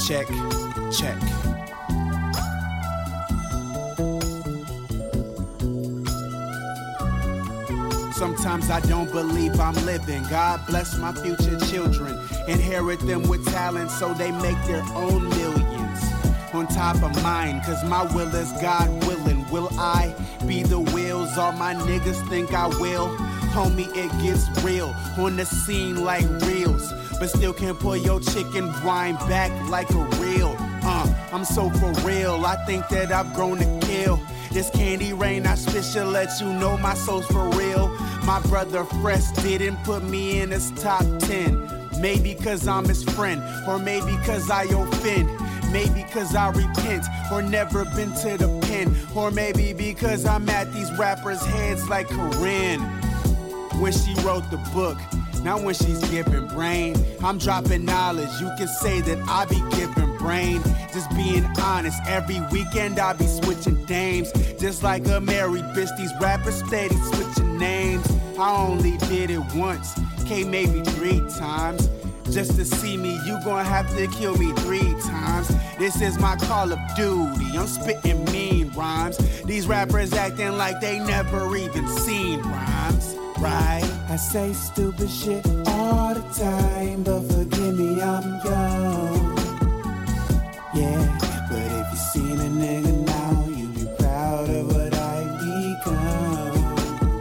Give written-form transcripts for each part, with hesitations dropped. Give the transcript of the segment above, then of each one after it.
Check, check. Sometimes I don't believe I'm living. God bless my future children. Inherit them with talent so they make their own millions. On top of mine, cause my will is God willing. Will I be the wheels all my niggas think I will? Homie, it gets real on the scene like reels, but still can't pull your chicken wine back like a reel. I'm so for real, I think that I've grown to kill. This candy rain I spit should let you know my soul's for real. My brother Fresh didn't put me in his top 10. Maybe cause I'm his friend, or maybe cause I offend. Maybe cause I repent, or never been to the pen. Or maybe because I'm at these rappers' heads like Corinne when she wrote the book. Now when she's giving brain, I'm dropping knowledge. You can say that I be giving brain. Just being honest, every weekend I be switching dames. Just like a married bitch, these rappers steady switching names. I only did it once, maybe 3 times. Just to see me, you gon' have to kill me 3 times. This is my Call of Duty, I'm spitting mean rhymes. These rappers acting like they never even seen rhymes, right? I say stupid shit all the time, but forgive me, I'm young. Yeah, but if you seen a nigga now, you be proud of what I become.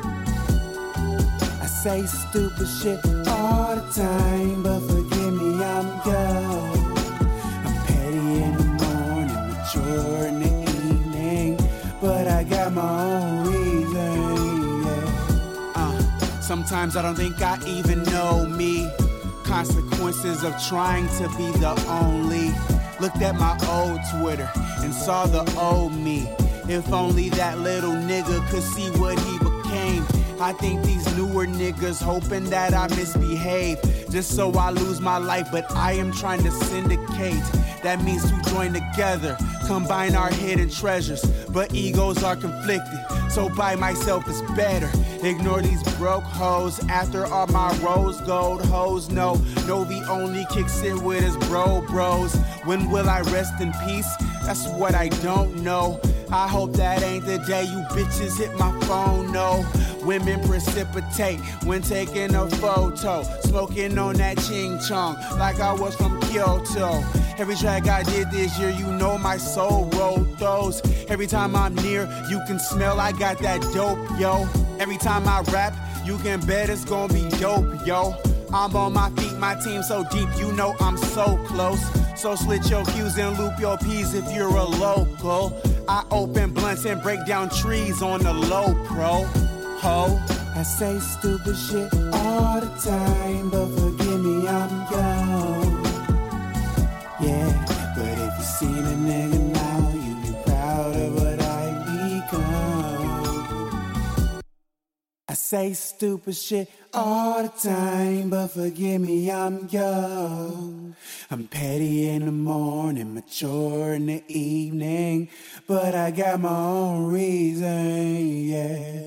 I say stupid shit all the time, but forgive me, I'm young. I'm petty in the morning, mature in the evening, but I got my own reason, yeah. Sometimes I don't think I even know me. Consequences of trying to be the only. Looked at my old Twitter and saw the old me. If only that little nigga could see what he became. I think these newer niggas hoping that I misbehave just so I lose my life, but I am trying to syndicate. That means to join together, combine our hidden treasures, but egos are conflicted, so by myself is better. Ignore these broke hoes after all my rose gold hoes. No, Novi only kicks it with his bros. When will I rest in peace? That's what I don't know. I hope that ain't the day you bitches hit my phone, no. Women precipitate when taking a photo, smoking on that ching chong like I was from Kyoto. Every track I did this year, you know my soul wrote those. Every time I'm near, you can smell I got that dope, yo. Every time I rap, you can bet it's gonna be dope, yo. I'm on my feet, my team so deep, you know I'm so close. So slit your Q's and loop your P's if you're a local. I open blunts and break down trees on the low, pro. Ho. I say stupid shit all the time, but forgive me, I'm young. Yeah, but if you seen a nigga now, you be proud of what I become. I say stupid shit all the time, but forgive me, I'm young. I'm petty in the morning, mature in the evening, but I got my own reason, yeah.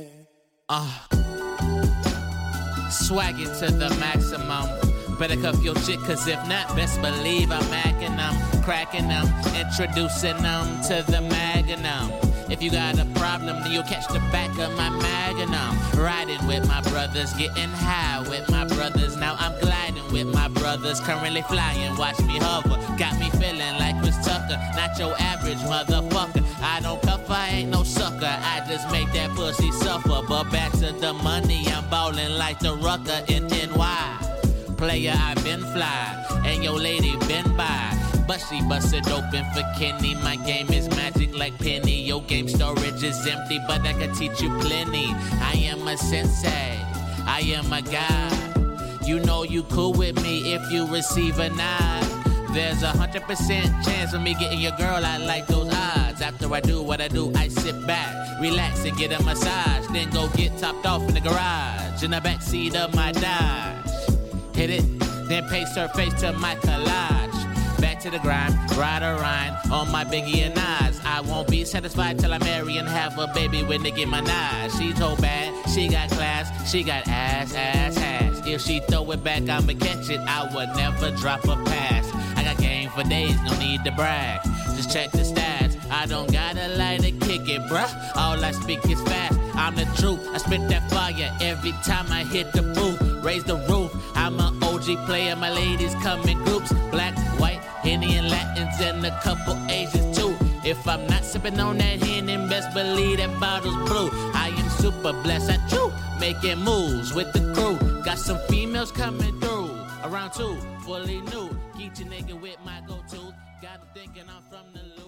Swag it to the maximum. Better cuff your chick, cause if not, best believe I'm macking them, cracking them, introducing them to the magnum. If you got a problem, then you'll catch the back of my magnum. Riding with my brothers, getting high with my brothers. Now I'm gliding with my brothers, currently flying, watch me hover. Got me feeling like Chris Tucker, not your average motherfucker. I don't cuff, I ain't no sucker, I just make that pussy suffer. But back to the money, I'm ballin' like the Rucker in NY. Player, I been fly, and your lady been by. But she busted open for Kenny. My game is magic like Penny. Your game storage is empty, but I can teach you plenty. I am a sensei, I am a god. You know you cool with me if you receive a nod. There's 100% chance of me getting your girl. I like those odds. After I do what I do, I sit back, relax and get a massage, then go get topped off in the garage, in the backseat of my Dodge. Hit it, then paste her face to my collage. Back to the grind, ride or rhyme on my Biggie and Nas. I won't be satisfied till I marry and have a baby with Nicki Minaj. She's so bad, she got class, she got ass. If she throw it back, I'ma catch it. I would never drop a pass. I got game for days, no need to brag. Just check the stats. I don't gotta lie to kick it, bruh. All I speak is fast. I'm the truth. I spit that fire every time I hit the booth. Raise the roof. I'm an OG player. My ladies come in groups. Black, white, Henny and Latins, and a couple Asians too. If I'm not sipping on that Henny, best believe that bottle's blue. I am super blessed. I chew, making moves with the crew. Got some females coming through. Around two, fully new. Keep your nigga with my go-to. Got them thinking I'm from the loop.